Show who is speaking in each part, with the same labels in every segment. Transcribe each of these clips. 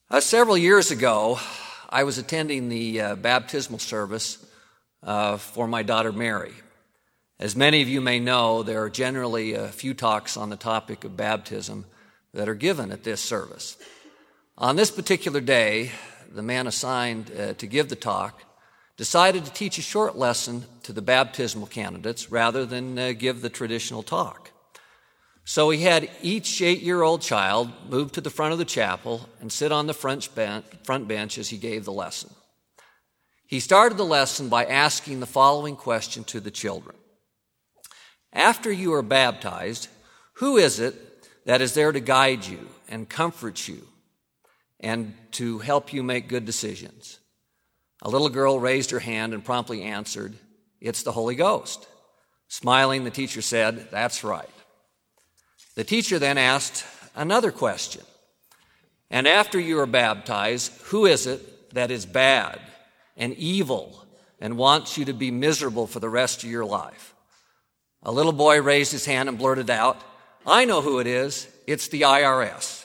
Speaker 1: Several years ago, I was attending the baptismal service for my daughter Mary. As many of you may know, there are generally a few talks on the topic of baptism that are given at this service. On this particular day, the man assigned to give the talk decided to teach a short lesson to the baptismal candidates rather than give the traditional talk. So he had each 8-year-old child move to the front of the chapel and sit on the front bench as he gave the lesson. He started the lesson by asking the following question to the children. After you are baptized, who is it that is there to guide you and comfort you and to help you make good decisions? A little girl raised her hand and promptly answered, "It's the Holy Ghost." Smiling, the teacher said, "That's right." The teacher then asked another question. And after you are baptized, who is it that is bad and evil and wants you to be miserable for the rest of your life? A little boy raised his hand and blurted out, "I know who it is. It's the IRS."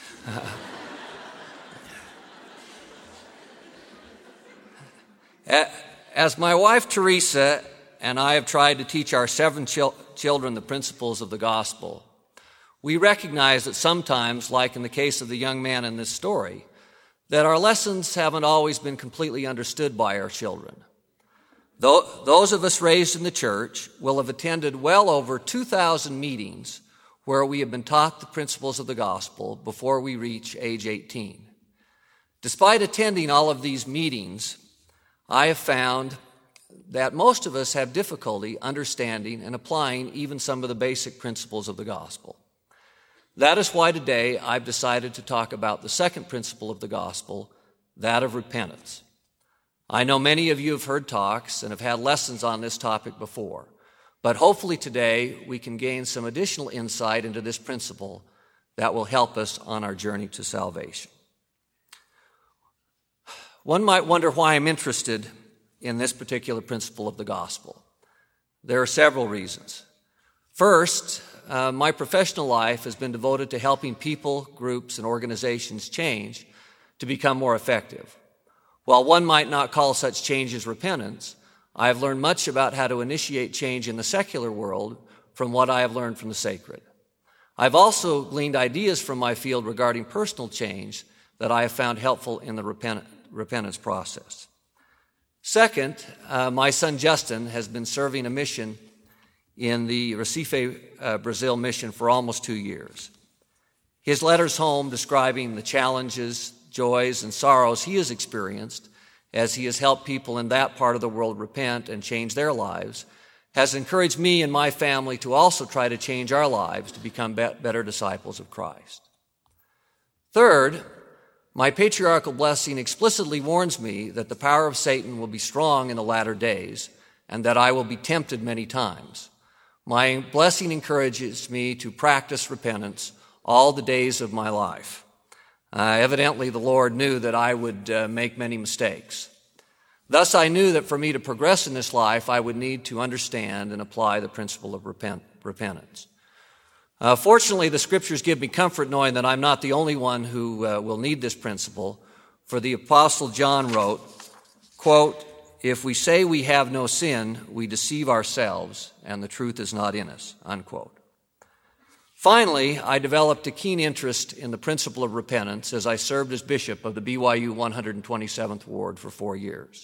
Speaker 1: As my wife Teresa and I have tried to teach our 7 children the principles of the gospel, we recognize that sometimes, like in the case of the young man in this story, that our lessons haven't always been completely understood by our children. Those of us raised in the church will have attended well over 2,000 meetings where we have been taught the principles of the gospel before we reach age 18. Despite attending all of these meetings, I have found that most of us have difficulty understanding and applying even some of the basic principles of the gospel. That is why today I've decided to talk about the second principle of the gospel, that of repentance. I know many of you have heard talks and have had lessons on this topic before, but hopefully today we can gain some additional insight into this principle that will help us on our journey to salvation. One might wonder why I'm interested in this particular principle of the gospel. There are several reasons. First, my professional life has been devoted to helping people, groups, and organizations change to become more effective. While one might not call such change as repentance, I have learned much about how to initiate change in the secular world from what I have learned from the sacred. I've also gleaned ideas from my field regarding personal change that I have found helpful in the repentance process. Second, my son Justin has been serving a mission in the Recife, Brazil mission for almost 2 years. His letters home describing the challenges, joys, and sorrows he has experienced as he has helped people in that part of the world repent and change their lives has encouraged me and my family to also try to change our lives to become better disciples of Christ. Third, my patriarchal blessing explicitly warns me that the power of Satan will be strong in the latter days and that I will be tempted many times. My blessing encourages me to practice repentance all the days of my life. Evidently, the Lord knew that I would make many mistakes. Thus, I knew that for me to progress in this life, I would need to understand and apply the principle of repentance. Fortunately, the Scriptures give me comfort knowing that I'm not the only one who will need this principle, for the Apostle John wrote, quote, "If we say we have no sin, we deceive ourselves, and the truth is not in us," unquote. Finally, I developed a keen interest in the principle of repentance as I served as bishop of the BYU 127th Ward for 4 years.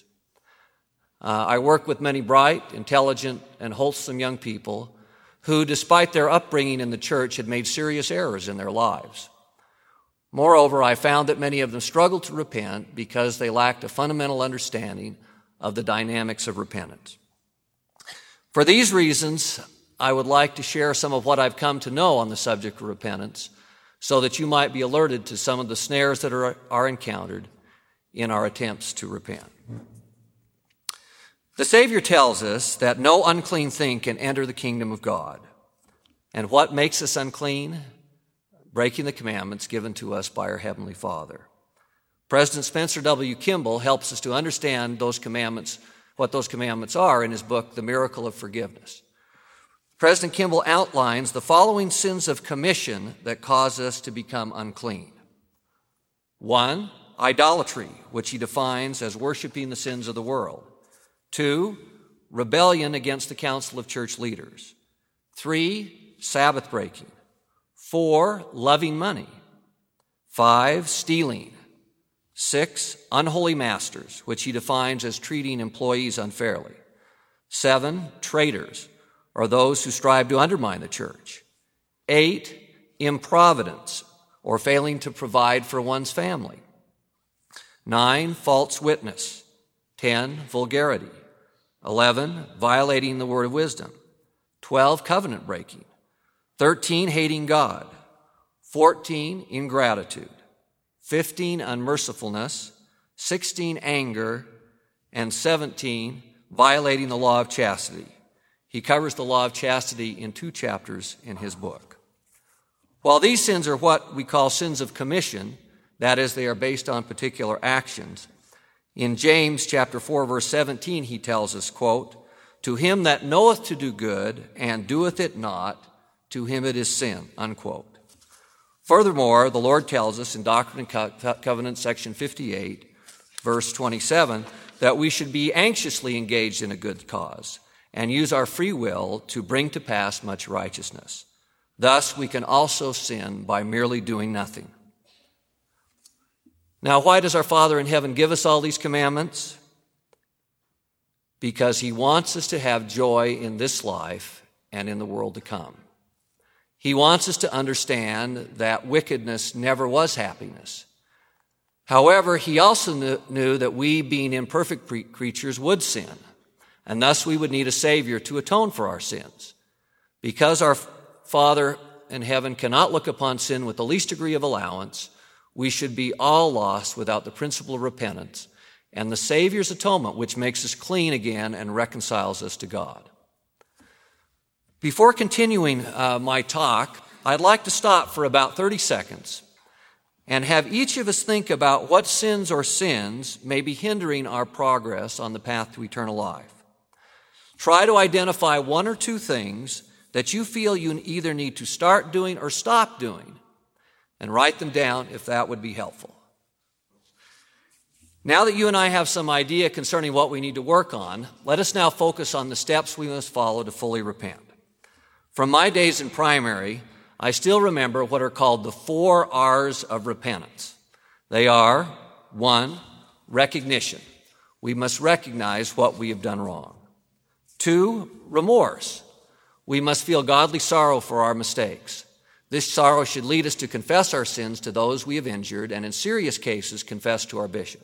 Speaker 1: I worked with many bright, intelligent, and wholesome young people who, despite their upbringing in the church, had made serious errors in their lives. Moreover, I found that many of them struggled to repent because they lacked a fundamental understanding of the dynamics of repentance. For these reasons, I would like to share some of what I've come to know on the subject of repentance so that you might be alerted to some of the snares that are encountered in our attempts to repent. The Savior tells us that no unclean thing can enter the kingdom of God. And what makes us unclean? Breaking the commandments given to us by our Heavenly Father. President Spencer W. Kimball helps us to understand those commandments, what those commandments are, in his book, The Miracle of Forgiveness. President Kimball outlines the following sins of commission that cause us to become unclean: 1, idolatry, which he defines as worshiping the sins of the world. 2, rebellion against the council of church leaders. 3, Sabbath breaking. 4, loving money. 5, stealing. 6, unholy masters, which he defines as treating employees unfairly. 7, traitors, or those who strive to undermine the church. 8, improvidence, or failing to provide for one's family. 9, false witness. 10, vulgarity. 11, violating the word of wisdom. 12, covenant breaking. 13, hating God. 14, ingratitude. 15, unmercifulness. 16, anger. And 17, violating the law of chastity. He covers the law of chastity in 2 chapters in his book. While these sins are what we call sins of commission, that is, they are based on particular actions, in James chapter 4, verse 17, he tells us, quote, "To him that knoweth to do good and doeth it not, to him it is sin," unquote. Furthermore, the Lord tells us in Doctrine and Covenants, section 58, verse 27, that we should be anxiously engaged in a good cause and use our free will to bring to pass much righteousness. Thus, we can also sin by merely doing nothing. Now, why does our Father in heaven give us all these commandments? Because he wants us to have joy in this life and in the world to come. He wants us to understand that wickedness never was happiness. However, he also knew that we, being imperfect creatures, would sin, and thus we would need a Savior to atone for our sins. Because our Father in heaven cannot look upon sin with the least degree of allowance, we should be all lost without the principle of repentance and the Savior's atonement, which makes us clean again and reconciles us to God. Before continuing my talk, I'd like to stop for about 30 seconds and have each of us think about what sins or sins may be hindering our progress on the path to eternal life. Try to identify 1 or 2 things that you feel you either need to start doing or stop doing, and write them down if that would be helpful. Now that you and I have some idea concerning what we need to work on, let us now focus on the steps we must follow to fully repent. From my days in primary, I still remember what are called the 4 R's of repentance. They are, 1, recognition. We must recognize what we have done wrong. 2, remorse. We must feel godly sorrow for our mistakes. This sorrow should lead us to confess our sins to those we have injured and in serious cases confess to our bishop.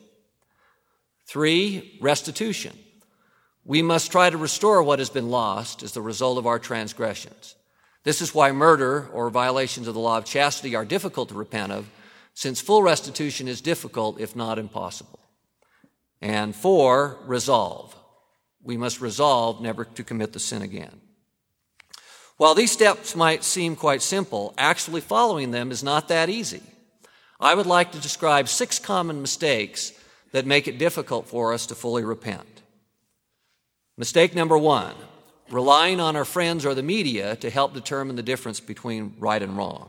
Speaker 1: 3, restitution. We must try to restore what has been lost as the result of our transgressions. This is why murder or violations of the law of chastity are difficult to repent of, since full restitution is difficult if not impossible. And 4, resolve. We must resolve never to commit the sin again. While these steps might seem quite simple, actually following them is not that easy. I would like to describe 6 common mistakes that make it difficult for us to fully repent. Mistake number 1, relying on our friends or the media to help determine the difference between right and wrong.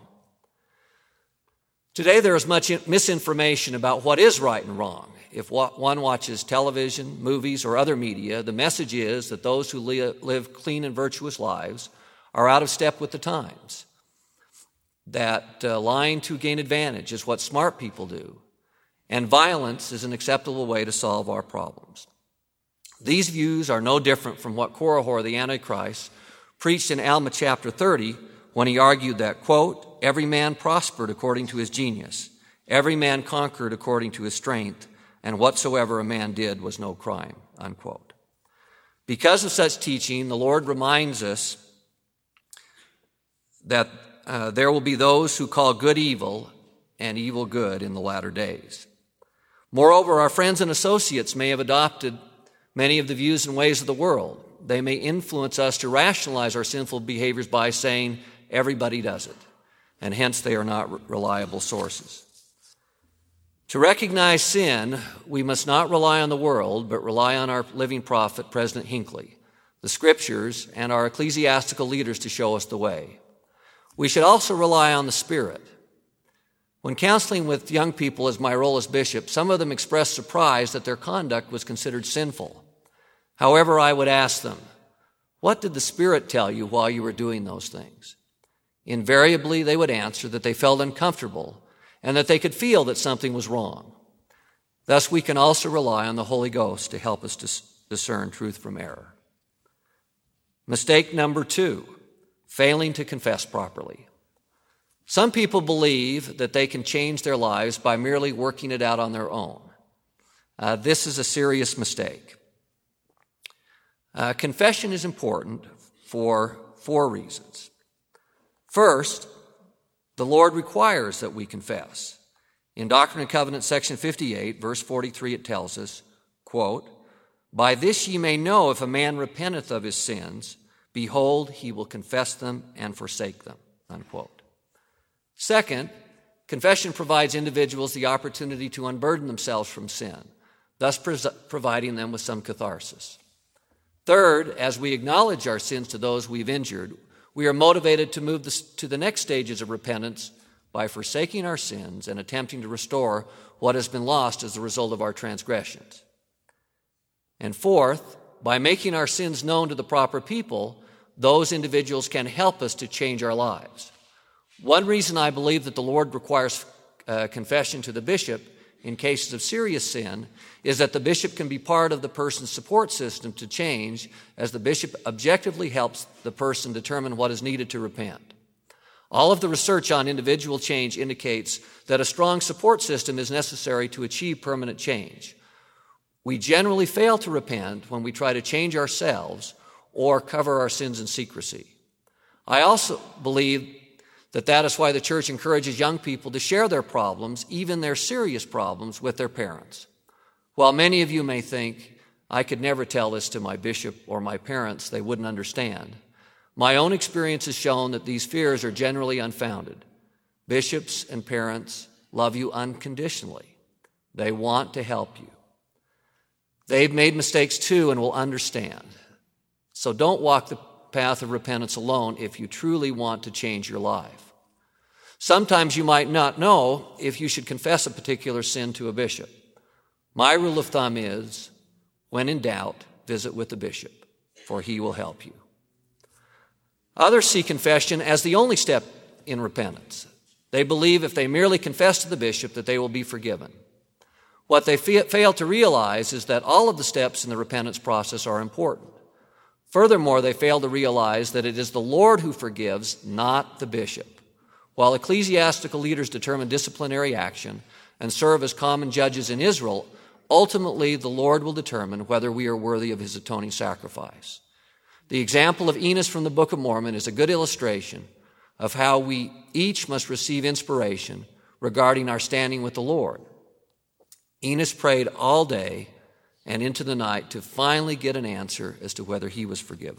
Speaker 1: Today there is much misinformation about what is right and wrong. If one watches television, movies, or other media, the message is that those who live clean and virtuous lives are out of step with the times, that lying to gain advantage is what smart people do, and violence is an acceptable way to solve our problems. These views are no different from what Korihor the Antichrist preached in Alma chapter 30 when he argued that, quote, "Every man prospered according to his genius, every man conquered according to his strength, and whatsoever a man did was no crime," unquote. Because of such teaching, the Lord reminds us that there will be those who call good evil and evil good in the latter days. Moreover, our friends and associates may have adopted many of the views and ways of the world. They may influence us to rationalize our sinful behaviors by saying everybody does it, and hence they are not reliable sources. To recognize sin, we must not rely on the world, but rely on our living prophet, President Hinckley, the Scriptures, and our ecclesiastical leaders to show us the way. We should also rely on the Spirit. When counseling with young people as my role as bishop, some of them expressed surprise that their conduct was considered sinful. However, I would ask them, what did the Spirit tell you while you were doing those things? Invariably, they would answer that they felt uncomfortable and that they could feel that something was wrong. Thus, we can also rely on the Holy Ghost to help us discern truth from error. Mistake number 2, failing to confess properly. Some people believe that they can change their lives by merely working it out on their own. This is a serious mistake. Confession is important for 4 reasons. First, the Lord requires that we confess. In Doctrine and Covenants, section 58, verse 43, it tells us, quote, "By this ye may know if a man repenteth of his sins, behold, he will confess them and forsake them," unquote. Second, confession provides individuals the opportunity to unburden themselves from sin, thus providing them with some catharsis. Third, as we acknowledge our sins to those we've injured, we are motivated to move to the next stages of repentance by forsaking our sins and attempting to restore what has been lost as a result of our transgressions. And fourth, by making our sins known to the proper people, those individuals can help us to change our lives. One reason I believe that the Lord requires confession to the bishop in cases of serious sin is that the bishop can be part of the person's support system to change, as the bishop objectively helps the person determine what is needed to repent. All of the research on individual change indicates that a strong support system is necessary to achieve permanent change. We generally fail to repent when we try to change ourselves or cover our sins in secrecy. I also believe that is why the church encourages young people to share their problems, even their serious problems, with their parents. While many of you may think, I could never tell this to my bishop or my parents, they wouldn't understand, my own experience has shown that these fears are generally unfounded. Bishops and parents love you unconditionally. They want to help you. They've made mistakes too and will understand. So don't walk the path of repentance alone if you truly want to change your life. Sometimes you might not know if you should confess a particular sin to a bishop. My rule of thumb is, when in doubt, visit with the bishop, for he will help you. Others see confession as the only step in repentance. They believe if they merely confess to the bishop that they will be forgiven. What they fail to realize is that all of the steps in the repentance process are important. Furthermore, they fail to realize that it is the Lord who forgives, not the bishop. While ecclesiastical leaders determine disciplinary action and serve as common judges in Israel, ultimately the Lord will determine whether we are worthy of his atoning sacrifice. The example of Enos from the Book of Mormon is a good illustration of how we each must receive inspiration regarding our standing with the Lord. Enos prayed all day and into the night to finally get an answer as to whether he was forgiven.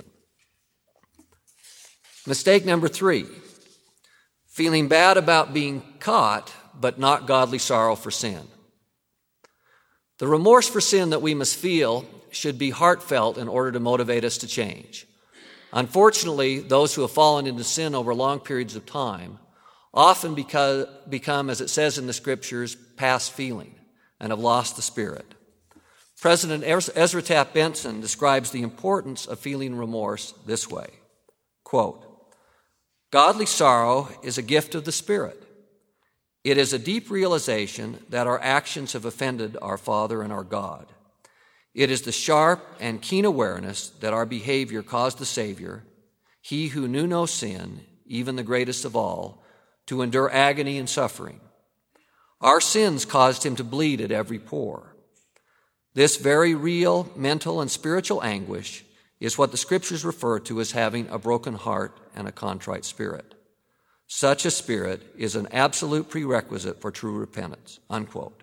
Speaker 1: Mistake number 3, feeling bad about being caught, but not godly sorrow for sin. The remorse for sin that we must feel should be heartfelt in order to motivate us to change. Unfortunately, those who have fallen into sin over long periods of time often become, as it says in the Scriptures, past feeling and have lost the Spirit. President Ezra Taft Benson describes the importance of feeling remorse this way, quote, "Godly sorrow is a gift of the Spirit. It is a deep realization that our actions have offended our Father and our God. It is the sharp and keen awareness that our behavior caused the Savior, he who knew no sin, even the greatest of all, to endure agony and suffering. Our sins caused him to bleed at every pore. This very real mental and spiritual anguish is what the Scriptures refer to as having a broken heart and a contrite spirit. Such a spirit is an absolute prerequisite for true repentance," unquote.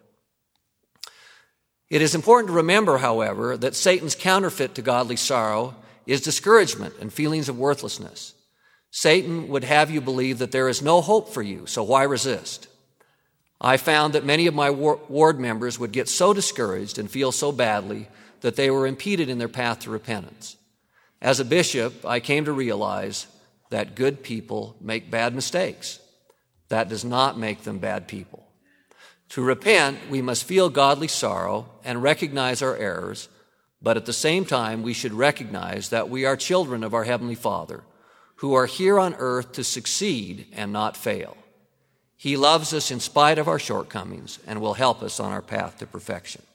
Speaker 1: It is important to remember, however, that Satan's counterfeit to godly sorrow is discouragement and feelings of worthlessness. Satan would have you believe that there is no hope for you, so why resist? I found that many of my ward members would get so discouraged and feel so badly that they were impeded in their path to repentance. As a bishop, I came to realize that good people make bad mistakes. That does not make them bad people. To repent, we must feel godly sorrow and recognize our errors, but at the same time, we should recognize that we are children of our Heavenly Father, who are here on earth to succeed and not fail. He loves us in spite of our shortcomings and will help us on our path to perfection.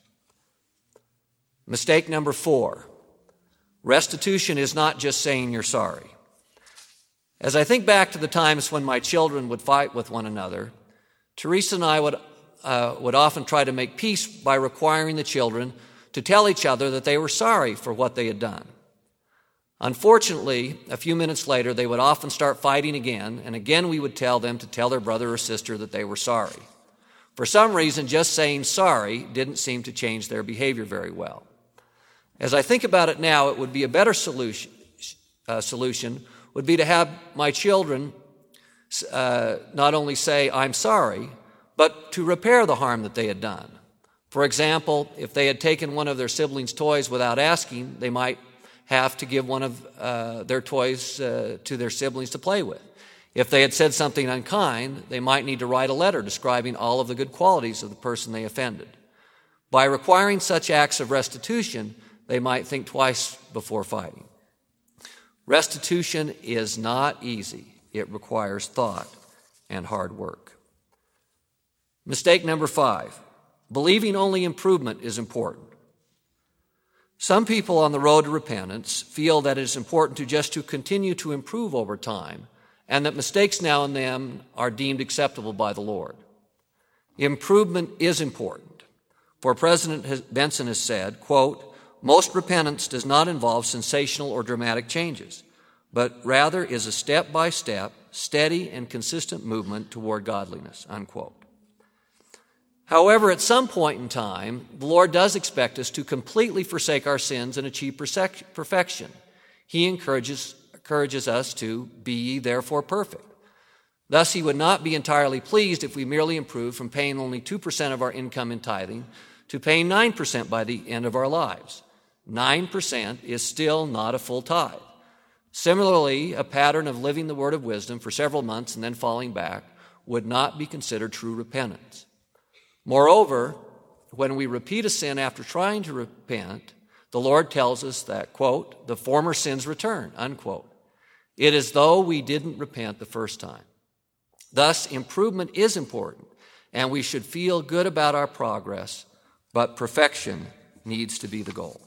Speaker 1: Mistake number 4. Restitution is not just saying you're sorry. As I think back to the times when my children would fight with one another, Teresa and I would often try to make peace by requiring the children to tell each other that they were sorry for what they had done. Unfortunately, a few minutes later, they would often start fighting again, and again we would tell them to tell their brother or sister that they were sorry. For some reason, just saying sorry didn't seem to change their behavior very well. As I think about it now, it would be a better solution would be to have my children not only say, "I'm sorry," but to repair the harm that they had done. For example, if they had taken one of their siblings' toys without asking, they might have to give one of their toys to their siblings to play with. If they had said something unkind, they might need to write a letter describing all of the good qualities of the person they offended. By requiring such acts of restitution, they might think twice before fighting. Restitution is not easy. It requires thought and hard work. Mistake number 5. Believing only improvement is important. Some people on the road to repentance feel that it is important to continue to improve over time, and that mistakes now and then are deemed acceptable by the Lord. Improvement is important. For President Benson has said, quote, "Most repentance does not involve sensational or dramatic changes, but rather is a step-by-step, steady and consistent movement toward godliness," unquote. However, at some point in time, the Lord does expect us to completely forsake our sins and achieve perfection. He encourages us to be ye therefore perfect. Thus, he would not be entirely pleased if we merely improved from paying only 2% of our income in tithing to paying 9% by the end of our lives. 9% is still not a full tithe. Similarly, a pattern of living the word of wisdom for several months and then falling back would not be considered true repentance. Moreover, when we repeat a sin after trying to repent, the Lord tells us that, quote, "the former sins return," unquote. It is as though we didn't repent the first time. Thus, improvement is important, and we should feel good about our progress, but perfection needs to be the goal.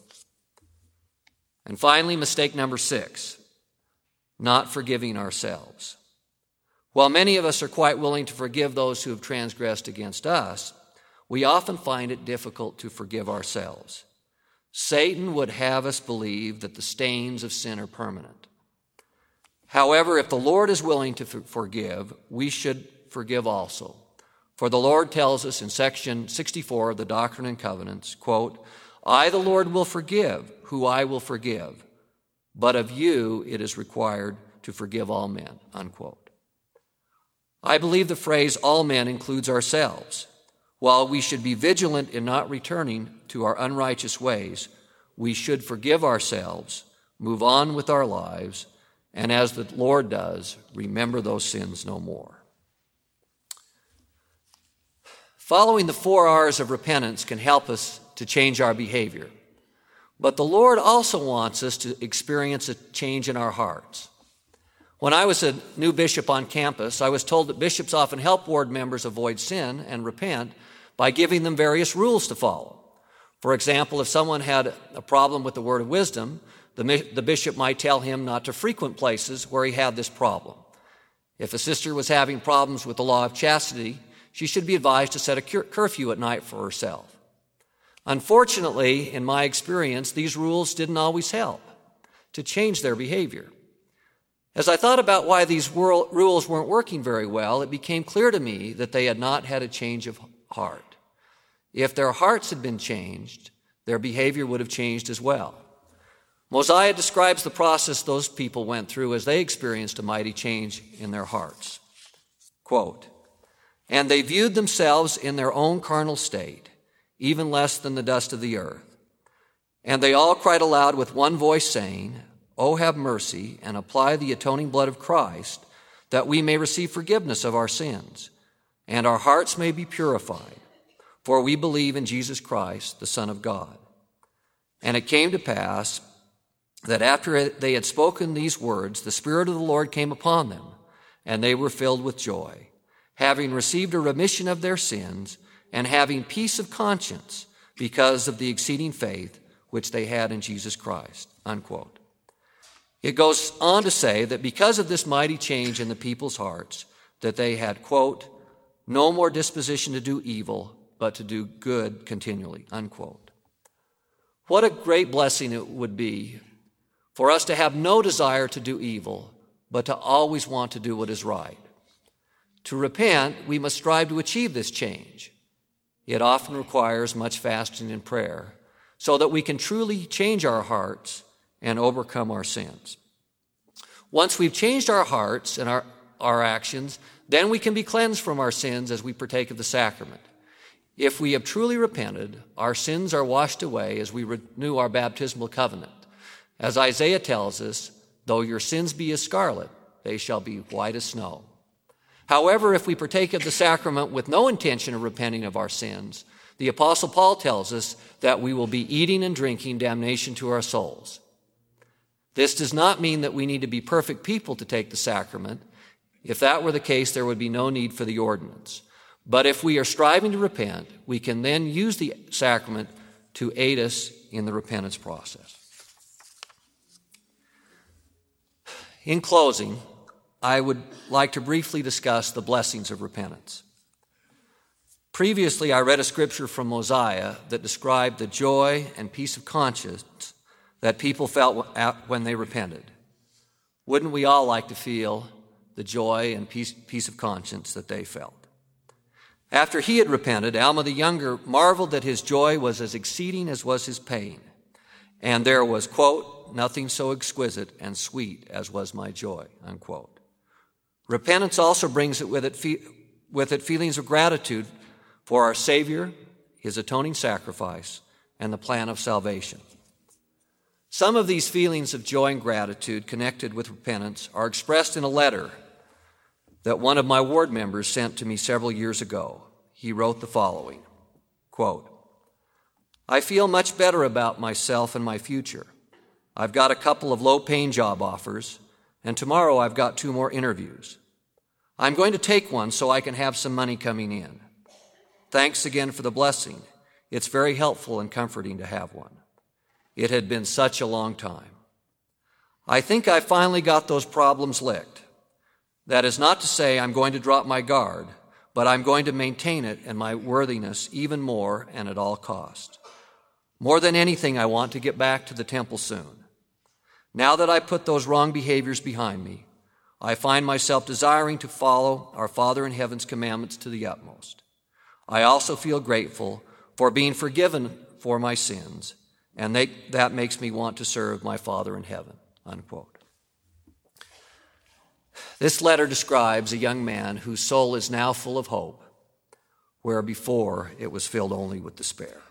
Speaker 1: And finally, mistake number 6, not forgiving ourselves. While many of us are quite willing to forgive those who have transgressed against us, we often find it difficult to forgive ourselves. Satan would have us believe that the stains of sin are permanent. However, if the Lord is willing to forgive, we should forgive also. For the Lord tells us in section 64 of the Doctrine and Covenants, quote, "I, the Lord, will forgive who I will forgive, but of you it is required to forgive all men," unquote. I believe the phrase all men includes ourselves. While we should be vigilant in not returning to our unrighteous ways, we should forgive ourselves, move on with our lives, and as the Lord does, remember those sins no more. Following the 4 R's of repentance can help us to change our behavior. But the Lord also wants us to experience a change in our hearts. When I was a new bishop on campus, I was told that bishops often help ward members avoid sin and repent by giving them various rules to follow. For example, if someone had a problem with the word of wisdom, the bishop might tell him not to frequent places where he had this problem. If a sister was having problems with the law of chastity, she should be advised to set a curfew at night for herself. Unfortunately, in my experience, these rules didn't always help to change their behavior. As I thought about why these rules weren't working very well, it became clear to me that they had not had a change of heart. If their hearts had been changed, their behavior would have changed as well. Mosiah describes the process those people went through as they experienced a mighty change in their hearts. Quote, "And they viewed themselves in their own carnal state, even less than the dust of the earth. And they all cried aloud with one voice, saying, O have mercy, and apply the atoning blood of Christ, that we may receive forgiveness of our sins, and our hearts may be purified, for we believe in Jesus Christ, the Son of God. And it came to pass that after they had spoken these words, the Spirit of the Lord came upon them, and they were filled with joy, having received a remission of their sins, and having peace of conscience because of the exceeding faith which they had in Jesus Christ." Unquote. It goes on to say that because of this mighty change in the people's hearts, that they had, quote, "no more disposition to do evil, but to do good continually," unquote. What a great blessing it would be for us to have no desire to do evil, but to always want to do what is right. To repent, we must strive to achieve this change. It often requires much fasting and prayer so that we can truly change our hearts and overcome our sins. Once we've changed our hearts and our actions, then we can be cleansed from our sins as we partake of the sacrament. If we have truly repented, our sins are washed away as we renew our baptismal covenant. As Isaiah tells us, "Though your sins be as scarlet, they shall be white as snow." However, if we partake of the sacrament with no intention of repenting of our sins, the Apostle Paul tells us that we will be eating and drinking damnation to our souls. This does not mean that we need to be perfect people to take the sacrament. If that were the case, there would be no need for the ordinance. But if we are striving to repent, we can then use the sacrament to aid us in the repentance process. In closing, I would like to briefly discuss the blessings of repentance. Previously, I read a scripture from Mosiah that described the joy and peace of conscience that people felt when they repented. Wouldn't we all like to feel the joy and peace of conscience that they felt? After he had repented, Alma the Younger marveled that his joy was as exceeding as was his pain. And there was, quote, "nothing so exquisite and sweet as was my joy," unquote. Repentance also brings with it feelings of gratitude for our Savior, his atoning sacrifice, and the plan of salvation. Some of these feelings of joy and gratitude connected with repentance are expressed in a letter that one of my ward members sent to me several years ago. He wrote the following, quote, "I feel much better about myself and my future. I've got a couple of low-paying job offers, and tomorrow I've got 2 more interviews. I'm going to take one so I can have some money coming in. Thanks again for the blessing. It's very helpful and comforting to have one. It had been such a long time. I think I finally got those problems licked. That is not to say I'm going to drop my guard, but I'm going to maintain it and my worthiness even more and at all cost. More than anything, I want to get back to the temple soon. Now that I put those wrong behaviors behind me, I find myself desiring to follow our Father in heaven's commandments to the utmost. I also feel grateful for being forgiven for my sins, and that makes me want to serve my Father in heaven," unquote. This letter describes a young man whose soul is now full of hope, where before it was filled only with despair.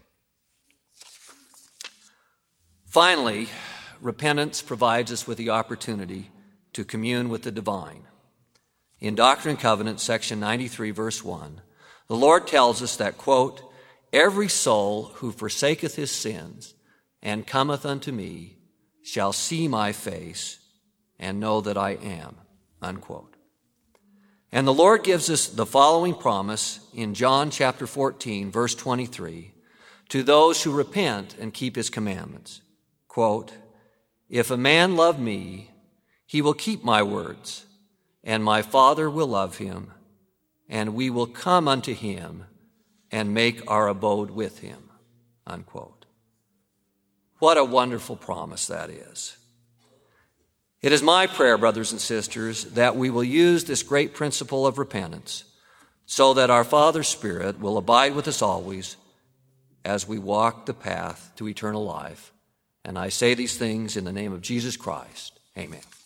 Speaker 1: Finally, repentance provides us with the opportunity to commune with the divine. In Doctrine and Covenants, section 93, verse 1, the Lord tells us that, quote, "every soul who forsaketh his sins and cometh unto me shall see my face and know that I am," unquote. And the Lord gives us the following promise in John chapter 14, verse 23, to those who repent and keep his commandments. Quote, "If a man love me, he will keep my words, and my Father will love him, and we will come unto him and make our abode with him," unquote. What a wonderful promise that is. It is my prayer, brothers and sisters, that we will use this great principle of repentance so that our Father's Spirit will abide with us always as we walk the path to eternal life. And I say these things in the name of Jesus Christ. Amen.